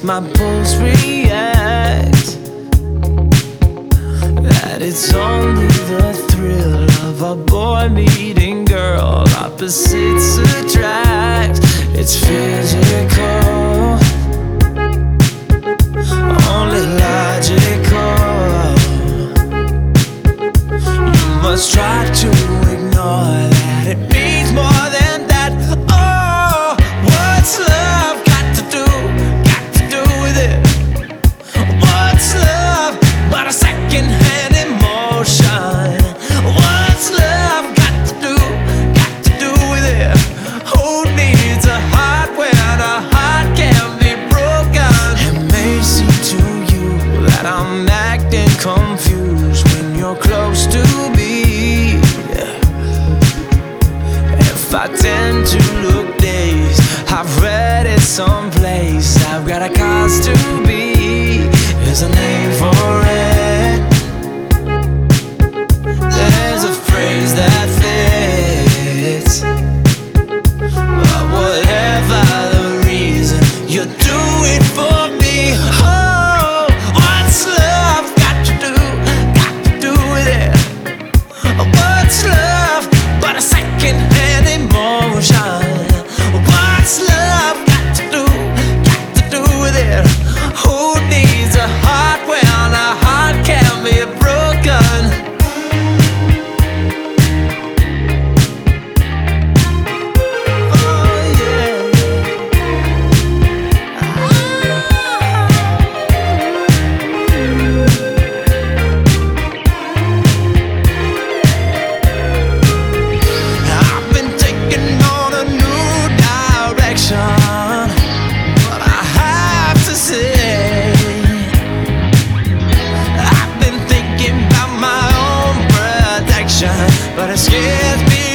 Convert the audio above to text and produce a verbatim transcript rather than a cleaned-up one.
my pulse reacts, that it's only the thrill of a boy meeting girl. Opposites attract, it's physical, only logical. You must try to ignore that it means more than that. Oh, what's love got to do, got to do with it? What's love but a second-hand emotion? What's love got to do, got to do with it? Who needs a heart when a heart can be broken? It may seem to you that I'm acting confused when you're close to me. If I tend to look dazed, I've read it someplace. I've got a cause to be, there's a name for it. There's a phrase that fits. But whatever the reason, you do it for me. Oh, what's love got to do, got to do with it? What's love but a second-hand emotion? What's love got to do, got to do with it? Who needs a heart when a heart can be broken? But it scares me